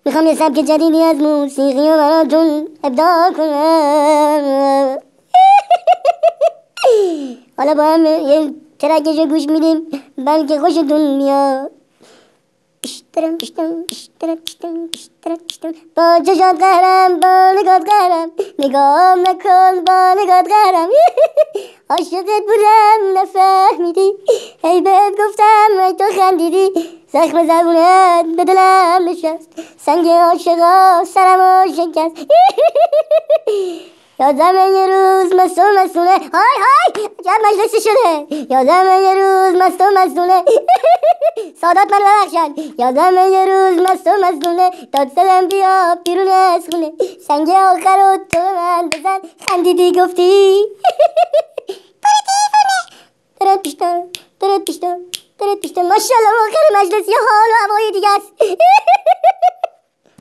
میخوام یه سبک جدیدی از موسیقی و براتون ابداع کنم. حالا با هم یه ترکشو گوش میدیم بلکه خوشتون میاد. با چشات قهرم، با نگات قهرم، نگام نکن با نگات قهرم. عاشقت بودم نفهمیدی، هی بهت گفتم ای تو خندیدی. زخم زبونت به دلم نشست، سنگ عاشقا سرمو شکست. یادم یه روز مست و مستونه، های های عجب مجلسی شده. یادم یه روز مست و مستونه، سادات من ببخشن. یادم یه روز مست و مستونه، داد زدم بیا بیرون از خونه. سنگ آخر رو تو من بزن، خندیدی گفتی برو دیوونه. درد پیشتم درد پیشتم درد پیشتم. ماشاءالله آخر مجلس یه حال و هوای دیگه است.